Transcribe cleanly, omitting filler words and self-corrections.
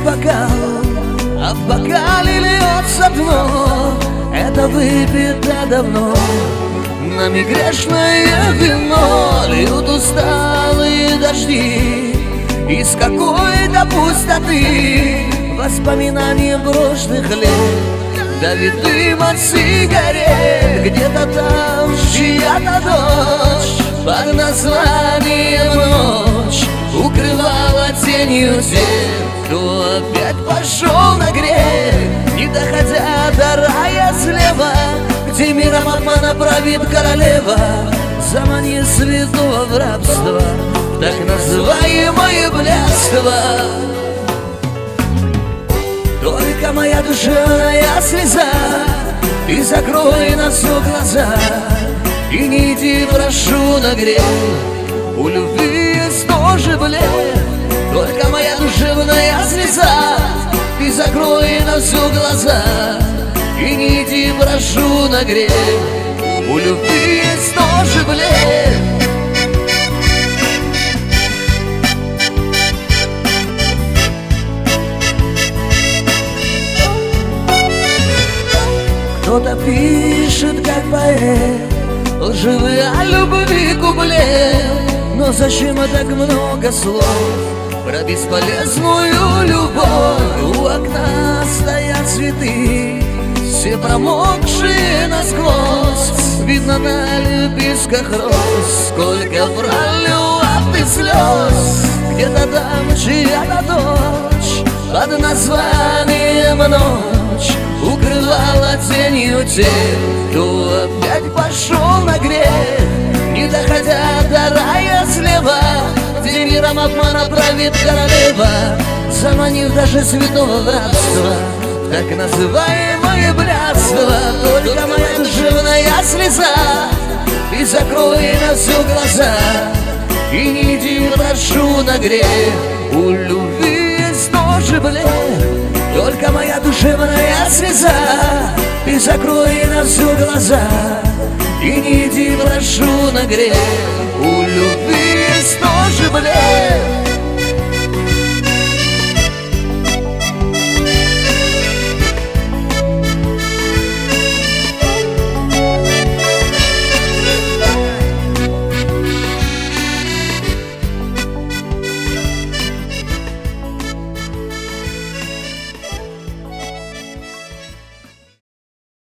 бокал, а в бокале льется дно. Это выпито давно, нами грешное вино. Льют усталые дожди из какой-то пустоты, воспоминания прошлых лет. Давит дым от сигарет, где-то там чья-то дочь под названием «Ночь» укрывала тенью тех, кто опять пошел на грех, не доходя до рая слева, где миром обмана правит королева, заманив святого в рабство, так называемое блядство. Только моя душевная слеза, ты закрой на все глаза и не иди, прошу, на грех. У любви есть тоже блеф. Только моя душевная слеза, ты закрой на все глаза и не иди, прошу, на грех. У любви есть тоже блеф. Кто-то пишет, как поэт, лживые о любви куплет. Но зачем так много слов про бесполезную любовь? У окна стоят цветы, все промокшие насквозь. Видно на лепестках роз, сколько пролила ты слез. Где-то там чья-то дочь под названием «Ночь» укрывала тенью тех, кто опять пошел на грех, не доходя до рая слева, где миром обмана правит королева, заманив даже святого в рабство, так называемое блядство. Только моя душевная слеза, ты закрой на все глаза и не иди, прошу, на грех. У любви есть тоже блеф. Только моя душевная слеза, ты закрой на все глаза и не иди, прошу, на грех. У любви есть тоже блеф.